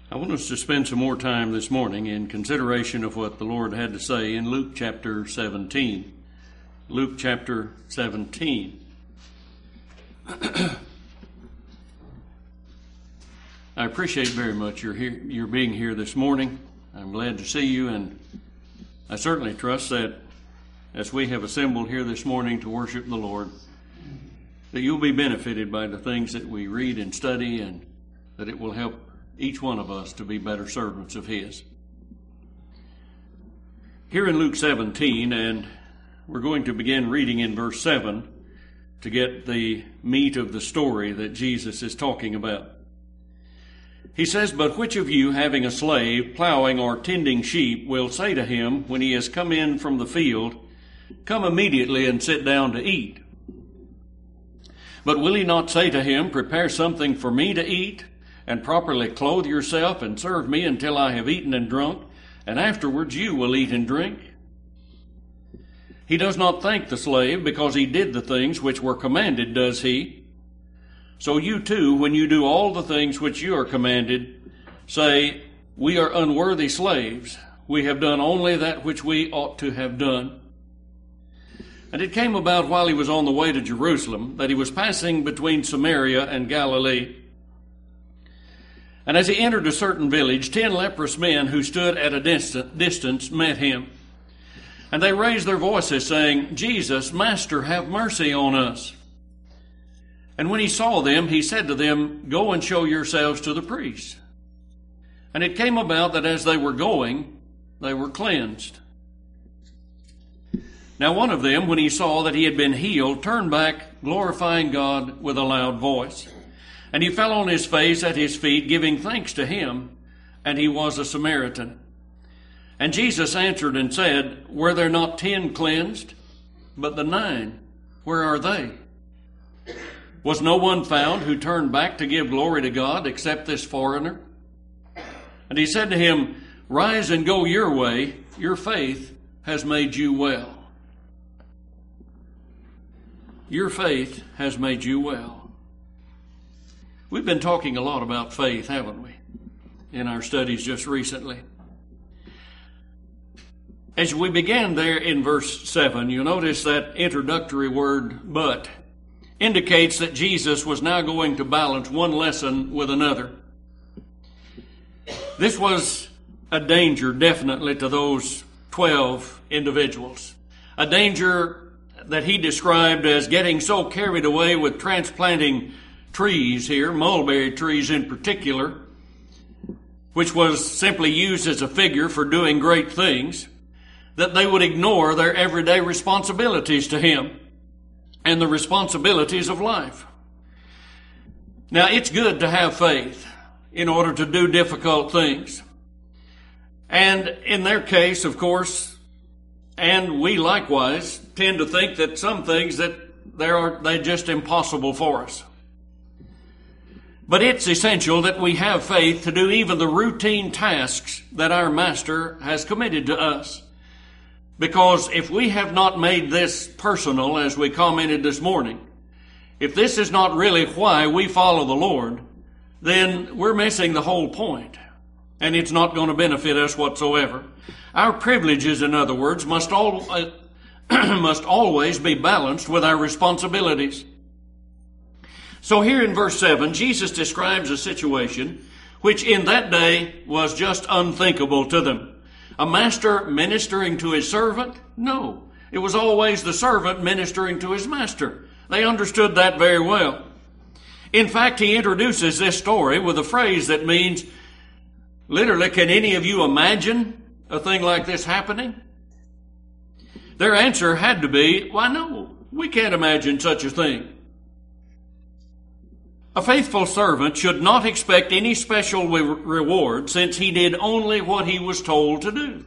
I want us to spend some more time this morning in consideration of what the Lord had to say in Luke chapter 17. Luke chapter 17. I appreciate very much your being here this morning. I'm glad to see you, and I certainly trust that as we have assembled here this morning to worship the Lord, that you'll be benefited by the things that we read and study, and that it will help each one of us to be better servants of His. Here in Luke 17, and we're going to begin reading in verse 7 to get the meat of the story that Jesus is talking about. He says, "But which of you, having a slave, plowing or tending sheep, will say to him, when he has come in from the field, 'Come immediately and sit down to eat'? But will he not say to him, 'Prepare something for me to eat, and properly clothe yourself, and serve me until I have eaten and drunk, and afterwards you will eat and drink'? He does not thank the slave because he did the things which were commanded, does he? So you too, when you do all the things which you are commanded, say, 'We are unworthy slaves. We have done only that which we ought to have done.' And it came about while he was on the way to Jerusalem that he was passing between Samaria and Galilee. And as he entered a certain village, 10 leprous men who stood at a distance met him. And they raised their voices, saying, 'Jesus, Master, have mercy on us.' And when he saw them, he said to them, 'Go and show yourselves to the priests.' And it came about that as they were going, they were cleansed. Now one of them, when he saw that he had been healed, turned back, glorifying God with a loud voice. And he fell on his face at his feet, giving thanks to him, and he was a Samaritan. And Jesus answered and said, 'Were there not 10 cleansed? But the 9, where are they? Was no one found who turned back to give glory to God except this foreigner?' And he said to him, 'Rise and go your way. Your faith has made you well.'" Your faith has made you well. We've been talking a lot about faith, haven't we, in our studies just recently. As we began there in verse 7, you'll notice that introductory word, "but," indicates that Jesus was now going to balance one lesson with another. This was a danger, definitely, to those 12 individuals. A danger that he described as getting so carried away with transplanting trees here, mulberry trees in particular, which was simply used as a figure for doing great things, that they would ignore their everyday responsibilities to him and the responsibilities of life. Now, it's good to have faith in order to do difficult things. And in their case, of course, and we likewise tend to think that some things that they're just impossible for us. But it's essential that we have faith to do even the routine tasks that our Master has committed to us. Because if we have not made this personal, as we commented this morning, if this is not really why we follow the Lord, then we're missing the whole point. And it's not going to benefit us whatsoever. Our privileges, in other words, must always be balanced with our responsibilities. So here in verse 7, Jesus describes a situation which in that day was just unthinkable to them. A master ministering to his servant? No. It was always the servant ministering to his master. They understood that very well. In fact, he introduces this story with a phrase that means, literally, can any of you imagine a thing like this happening? Their answer had to be, why no, we can't imagine such a thing. A faithful servant should not expect any special reward since he did only what he was told to do.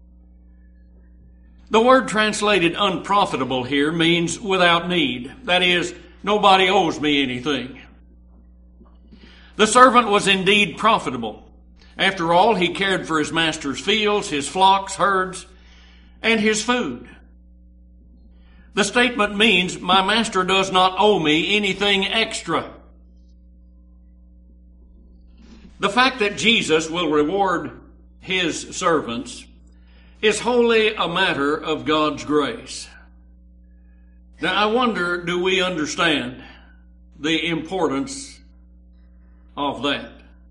The word translated unprofitable here means without need. That is, nobody owes me anything. The servant was indeed profitable. After all, he cared for his master's fields, his flocks, herds, and his food. The statement means my master does not owe me anything extra. The fact that Jesus will reward his servants is wholly a matter of God's grace. Now, I wonder, do we understand the importance of that?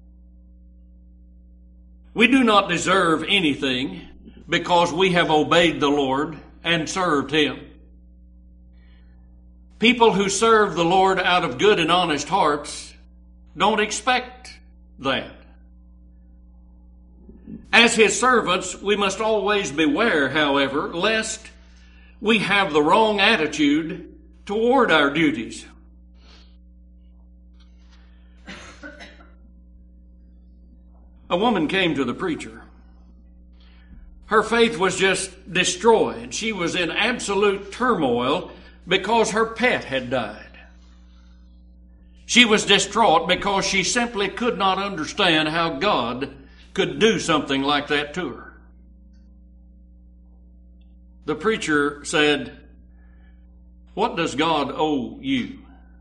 We do not deserve anything because we have obeyed the Lord and served him. People who serve the Lord out of good and honest hearts don't expect that. As his servants, we must always beware, however, lest we have the wrong attitude toward our duties. A woman came to the preacher. Her faith was just destroyed. She was in absolute turmoil because her pet had died. She was distraught because she simply could not understand how God could do something like that to her. The preacher said, "What does God owe you?"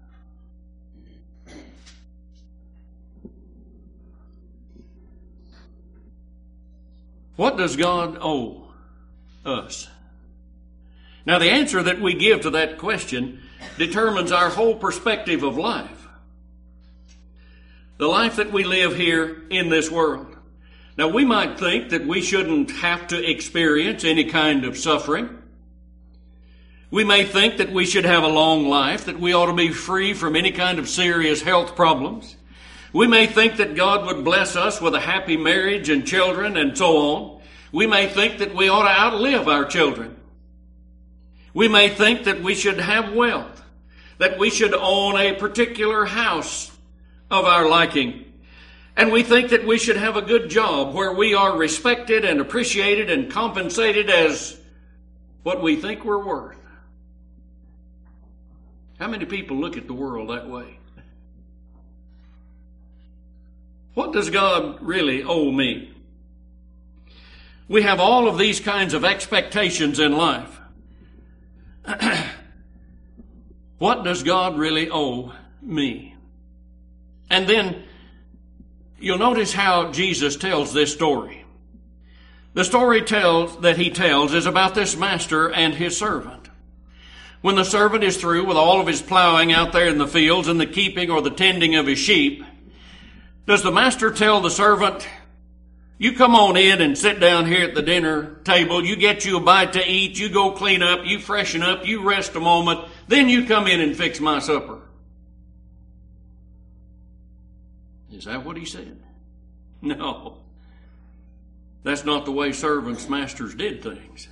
What does God owe us? Now, the answer that we give to that question determines our whole perspective of life. The life that we live here in this world. Now, we might think that we shouldn't have to experience any kind of suffering. We may think that we should have a long life, that we ought to be free from any kind of serious health problems. We may think that God would bless us with a happy marriage and children and so on. We may think that we ought to outlive our children. We may think that we should have wealth, that we should own a particular house of our liking. And we think that we should have a good job where we are respected and appreciated and compensated as what we think we're worth. How many people look at the world that way? What does God really owe me? We have all of these kinds of expectations in life. What does God really owe me? And then you'll notice how Jesus tells this story. The story that he tells is about this master and his servant. When the servant is through with all of his plowing out there in the fields and the keeping or the tending of his sheep, does the master tell the servant, "You come on in and sit down here at the dinner table. You get you a bite to eat. You go clean up. You freshen up. You rest a moment. Then you come in and fix my supper"? Is that what he said? No. That's not the way servants' masters did things.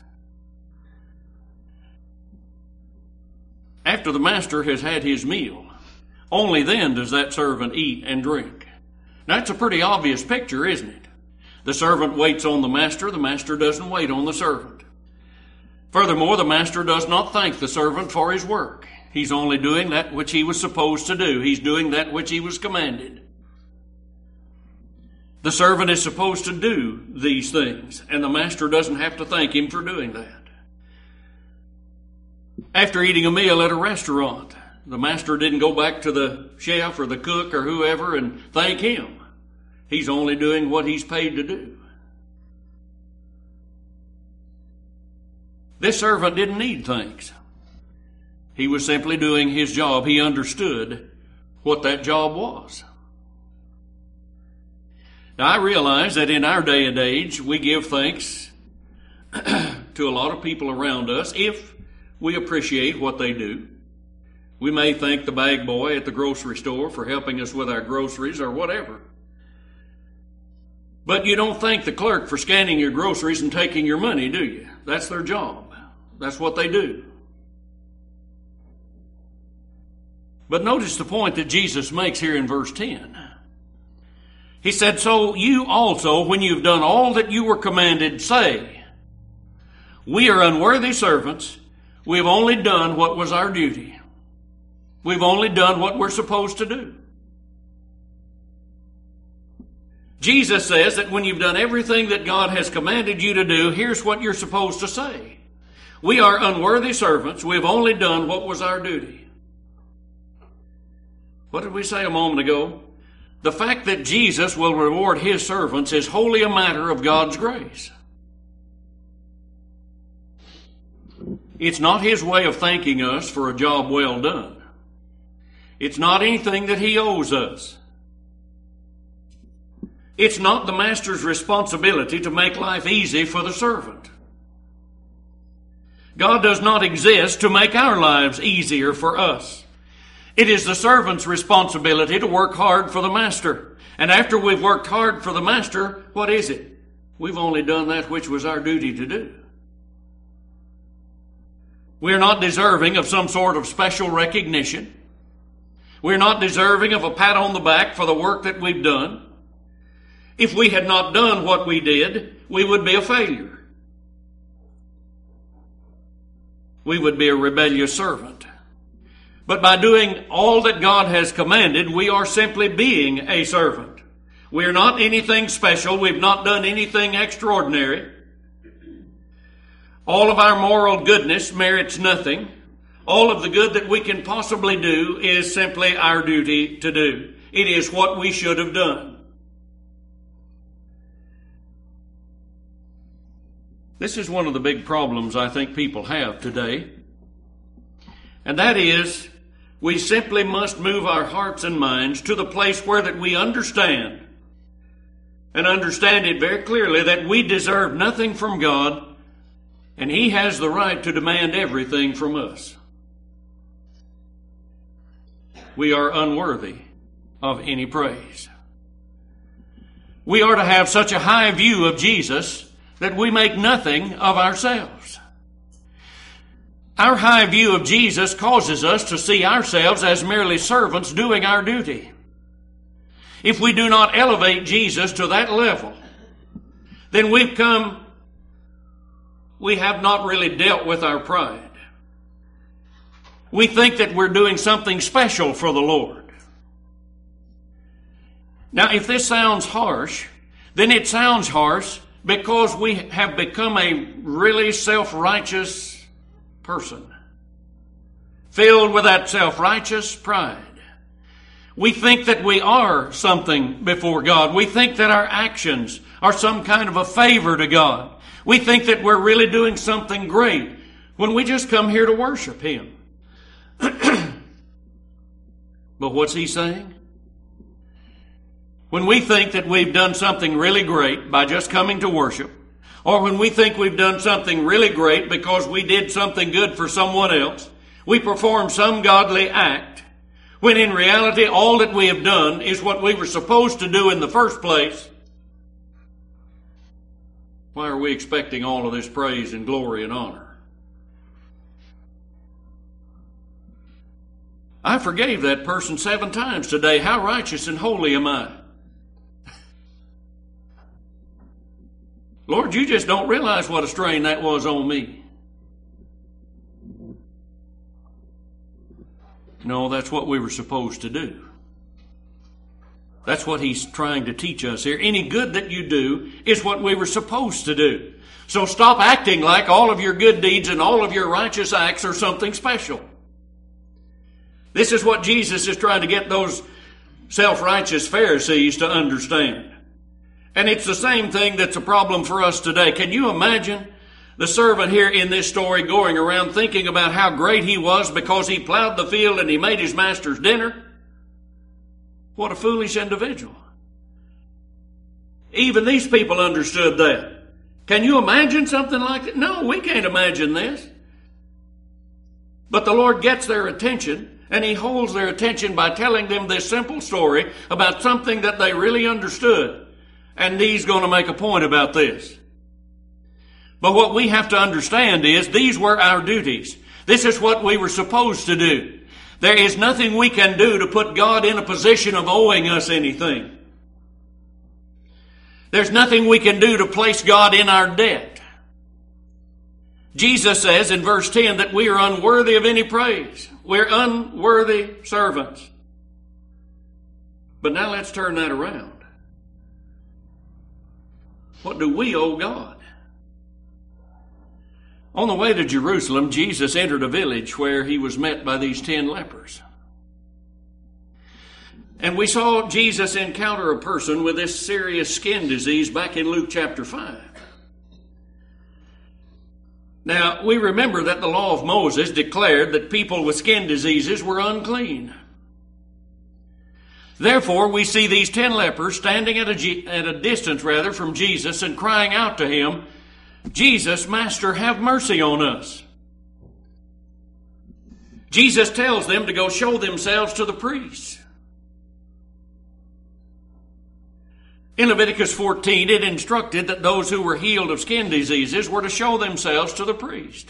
After the master has had his meal, only then does that servant eat and drink. Now, that's a pretty obvious picture, isn't it? The servant waits on the master doesn't wait on the servant. Furthermore, the master does not thank the servant for his work. He's only doing that which he was supposed to do. He's doing that which he was commanded. The servant is supposed to do these things, and the master doesn't have to thank him for doing that. After eating a meal at a restaurant, the master didn't go back to the chef or the cook or whoever and thank him. He's only doing what he's paid to do. This servant didn't need thanks. He was simply doing his job. He understood what that job was. Now, I realize that in our day and age, we give thanks to a lot of people around us if we appreciate what they do. We may thank the bag boy at the grocery store for helping us with our groceries or whatever. But you don't thank the clerk for scanning your groceries and taking your money, do you? That's their job. That's what they do. But notice the point that Jesus makes here in verse 10. He said, "So you also, when you've done all that you were commanded, say, 'We are unworthy servants. We've only done what was our duty. We've only done what we're supposed to do.'" Jesus says that when you've done everything that God has commanded you to do, here's what you're supposed to say. "We are unworthy servants. We've only done what was our duty." What did we say a moment ago? The fact that Jesus will reward his servants is wholly a matter of God's grace. It's not his way of thanking us for a job well done. It's not anything that he owes us. It's not the master's responsibility to make life easy for the servant. God does not exist to make our lives easier for us. It is the servant's responsibility to work hard for the master. And after we've worked hard for the master, what is it? We've only done that which was our duty to do. We're not deserving of some sort of special recognition. We're not deserving of a pat on the back for the work that we've done. If we had not done what we did, we would be a failure. We would be a rebellious servant. But by doing all that God has commanded, we are simply being a servant. We are not anything special. We've not done anything extraordinary. All of our moral goodness merits nothing. All of the good that we can possibly do is simply our duty to do. It is what we should have done. This is one of the big problems I think people have today. And that is, we simply must move our hearts and minds to the place where that we understand, and understand it very clearly, that we deserve nothing from God, and he has the right to demand everything from us. We are unworthy of any praise. We are to have such a high view of Jesus that we make nothing of ourselves. Our high view of Jesus causes us to see ourselves as merely servants doing our duty. If we do not elevate Jesus to that level, then we have not really dealt with our pride. We think that we're doing something special for the Lord. Now, if this sounds harsh, then it sounds harsh because we have become a really self-righteous person, filled with that self-righteous pride. We think that we are something before God. We think that our actions are some kind of a favor to God. We think that we're really doing something great when we just come here to worship him. But what's he saying? When we think that we've done something really great by just coming to worship, or when we think we've done something really great because we did something good for someone else, we perform some godly act, when in reality all that we have done is what we were supposed to do in the first place. Why are we expecting all of this praise and glory and honor? I forgave that person 7 times today. How righteous and holy am I? Lord, you just don't realize what a strain that was on me. No, that's what we were supposed to do. That's what he's trying to teach us here. Any good that you do is what we were supposed to do. So stop acting like all of your good deeds and all of your righteous acts are something special. This is what Jesus is trying to get those self-righteous Pharisees to understand. And it's the same thing that's a problem for us today. Can you imagine the servant here in this story going around thinking about how great he was because he plowed the field and he made his master's dinner? What a foolish individual. Even these people understood that. Can you imagine something like that? No, we can't imagine this. But the Lord gets their attention, and he holds their attention by telling them this simple story about something that they really understood. And he's going to make a point about this. But what we have to understand is these were our duties. This is what we were supposed to do. There is nothing we can do to put God in a position of owing us anything. There's nothing we can do to place God in our debt. Jesus says in verse 10 that we are unworthy of any praise. We're unworthy servants. But now let's turn that around. What do we owe God? On the way to Jerusalem, Jesus entered a village where he was met by these 10 lepers. And we saw Jesus encounter a person with this serious skin disease back in Luke chapter 5. Now, we remember that the law of Moses declared that people with skin diseases were unclean. Therefore, we see these 10 lepers standing at a distance from Jesus and crying out to him, "Jesus, Master, have mercy on us." Jesus tells them to go show themselves to the priests. In Leviticus 14, it instructed that those who were healed of skin diseases were to show themselves to the priest.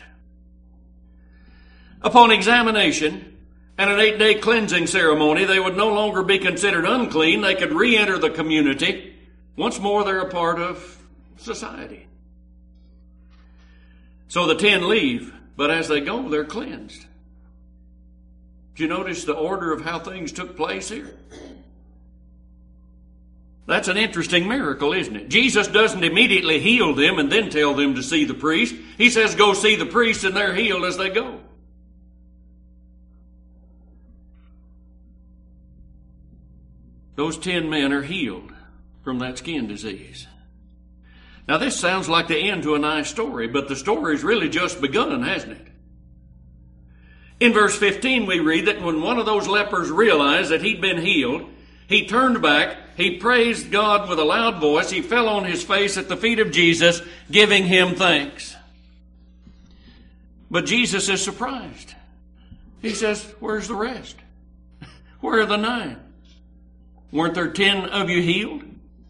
Upon examination and an 8-day cleansing ceremony, they would no longer be considered unclean. They could re-enter the community. Once more, they're a part of society. So the 10 leave, but as they go, they're cleansed. Do you notice the order of how things took place here? That's an interesting miracle, isn't it? Jesus doesn't immediately heal them and then tell them to see the priest. He says, go see the priest, and they're healed as they go. Those 10 men are healed from that skin disease. Now, this sounds like the end to a nice story, but the story's really just begun, hasn't it? In verse 15, we read that when one of those lepers realized that he'd been healed, he turned back, he praised God with a loud voice, he fell on his face at the feet of Jesus, giving him thanks. But Jesus is surprised. He says, "Where's the rest? Where are the 9? Weren't there 10 of you healed?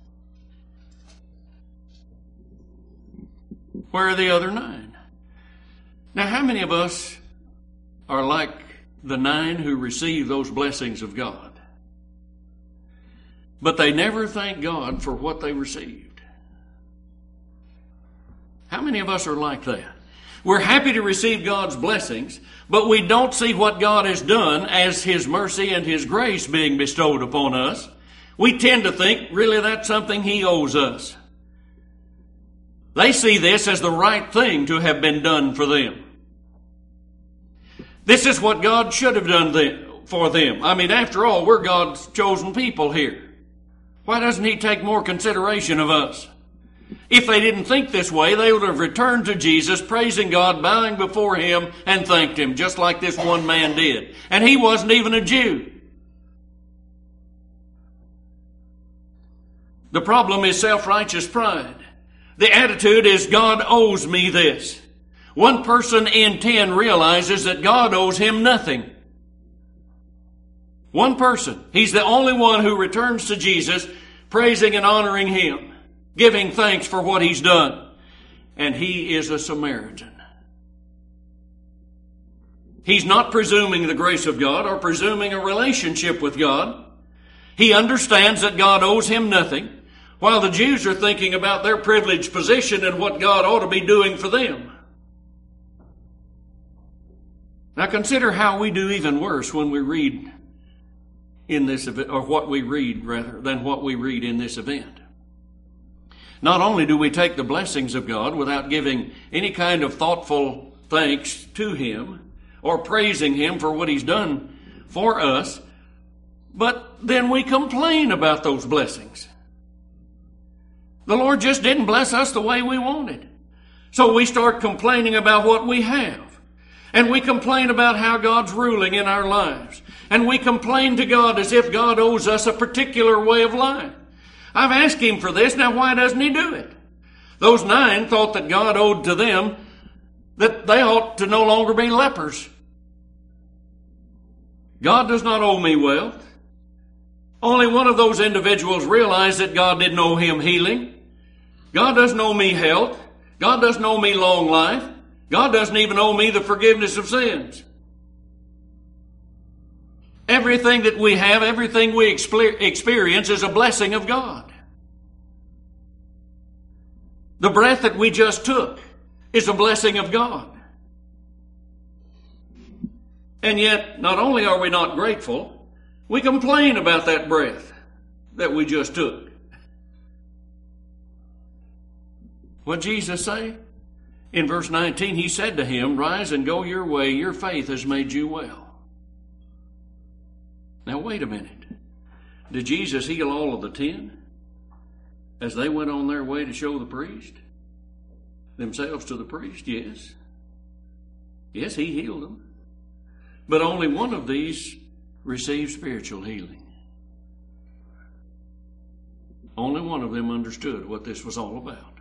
Where are the other 9? Now, how many of us are like the 9 who receive those blessings of God? But they never thank God for what they received. How many of us are like that? We're happy to receive God's blessings, but we don't see what God has done as His mercy and His grace being bestowed upon us. We tend to think, really, that's something He owes us. They see this as the right thing to have been done for them. This is what God should have done for them. I mean, after all, we're God's chosen people here. Why doesn't He take more consideration of us? If they didn't think this way, they would have returned to Jesus, praising God, bowing before Him, and thanked Him, just like this one man did. And he wasn't even a Jew. The problem is self-righteous pride. The attitude is, God owes me this. One person in 10 realizes that God owes him nothing. One person. He's the only one who returns to Jesus, praising and honoring Him, giving thanks for what He's done. And he is a Samaritan. He's not presuming the grace of God or presuming a relationship with God. He understands that God owes him nothing, while the Jews are thinking about their privileged position and what God ought to be doing for them. Now consider how we do even worse when we read in this event, or what we read rather than what we read in this event. Not only do we take the blessings of God without giving any kind of thoughtful thanks to Him or praising Him for what He's done for us, but then we complain about those blessings. The Lord just didn't bless us the way we wanted. So we start complaining about what we have. And we complain about how God's ruling in our lives. And we complain to God as if God owes us a particular way of life. I've asked Him for this, now why doesn't He do it? Those 9 thought that God owed to them that they ought to no longer be lepers. God does not owe me wealth. Only one of those individuals realized that God didn't owe him healing. God doesn't owe me health. God doesn't owe me long life. God doesn't even owe me the forgiveness of sins. Everything that we have, everything we experience is a blessing of God. The breath that we just took is a blessing of God. And yet, not only are we not grateful, we complain about that breath that we just took. What did Jesus say? In verse 19, He said to him, "Rise and go your way, your faith has made you well." Now wait a minute. Did Jesus heal all of the 10 as they went on their way to show the priest? Themselves to the priest? Yes. Yes, he healed them. But only one of these received spiritual healing. Only one of them understood what this was all about.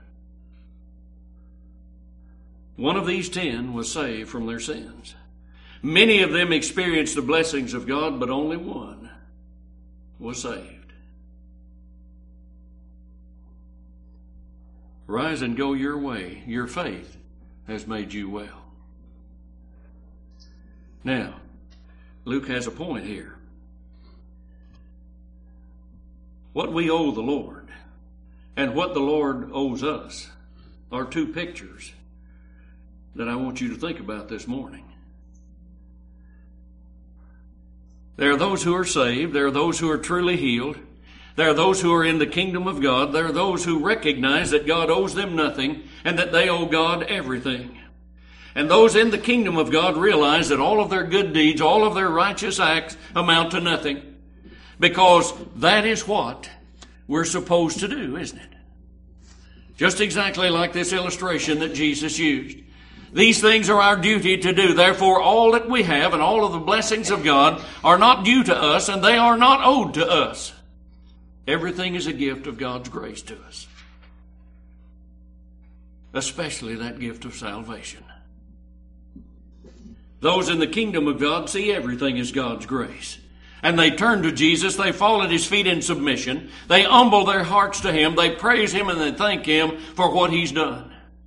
One of these 10 was saved from their sins. Many of them experienced the blessings of God, but only one was saved. Rise and go your way. Your faith has made you well. Now, Luke has a point here. What we owe the Lord and what the Lord owes us are two pictures that I want you to think about this morning. There are those who are saved. There are those who are truly healed. There are those who are in the kingdom of God. There are those who recognize that God owes them nothing and that they owe God everything. And those in the kingdom of God realize that all of their good deeds, all of their righteous acts amount to nothing. Because that is what we're supposed to do, isn't it? Just exactly like this illustration that Jesus used. These things are our duty to do. Therefore, all that we have and all of the blessings of God are not due to us and they are not owed to us. Everything is a gift of God's grace to us. Especially that gift of salvation. Those in the kingdom of God see everything as God's grace. And they turn to Jesus, they fall at His feet in submission, they humble their hearts to Him, they praise Him and they thank Him for what He's done.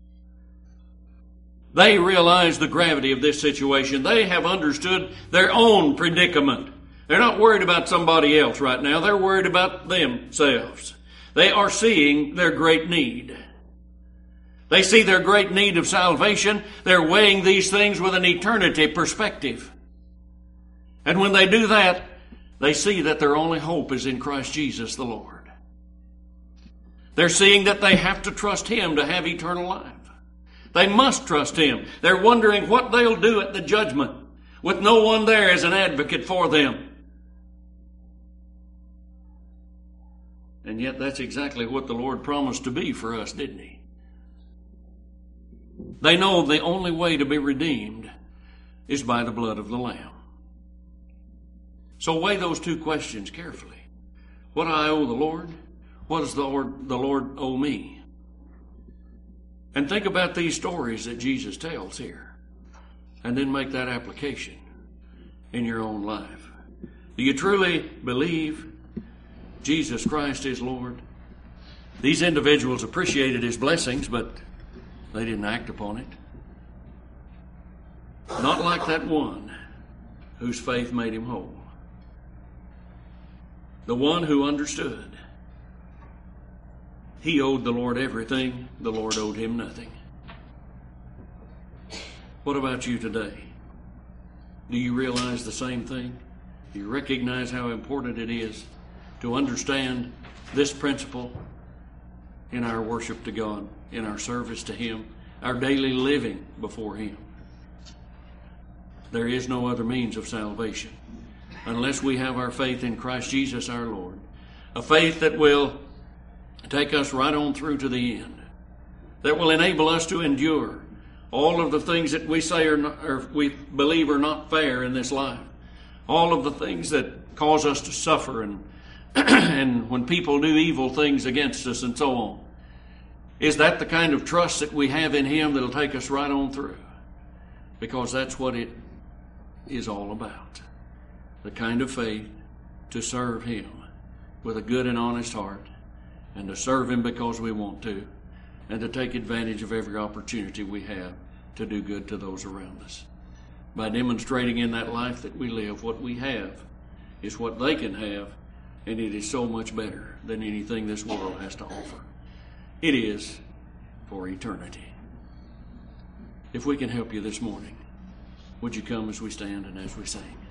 They realize the gravity of this situation. They have understood their own predicament. They're not worried about somebody else right now. They're worried about themselves. They are seeing their great need. They see their great need of salvation. They're weighing these things with an eternity perspective. And when they do that, they see that their only hope is in Christ Jesus the Lord. They're seeing that they have to trust Him to have eternal life. They must trust Him. They're wondering what they'll do at the judgment with no one there as an advocate for them. And yet that's exactly what the Lord promised to be for us, didn't He? They know the only way to be redeemed is by the blood of the Lamb. So weigh those two questions carefully. What do I owe the Lord? What does the Lord owe me? And think about these stories that Jesus tells here. And then make that application in your own life. Do you truly believe Jesus Christ is Lord? These individuals appreciated His blessings, but they didn't act upon it. Not like that one whose faith made him whole. The one who understood. He owed the Lord everything. The Lord owed him nothing. What about you today? Do you realize the same thing? Do you recognize how important it is to understand this principle in our worship to God, in our service to Him, our daily living before Him? There is no other means of salvation unless we have our faith in Christ Jesus our Lord. A faith that will take us right on through to the end. That will enable us to endure all of the things that we say are not, or we believe are not fair in this life. All of the things that cause us to suffer and and when people do evil things against us and so on. Is that the kind of trust that we have in Him that'll take us right on through? Because that's what it is all about. The kind of faith to serve Him with a good and honest heart, and to serve Him because we want to, and to take advantage of every opportunity we have to do good to those around us. By demonstrating in that life that we live, what we have is what they can have, and it is so much better than anything this world has to offer. It is for eternity. If we can help you this morning, would you come as we stand and as we sing?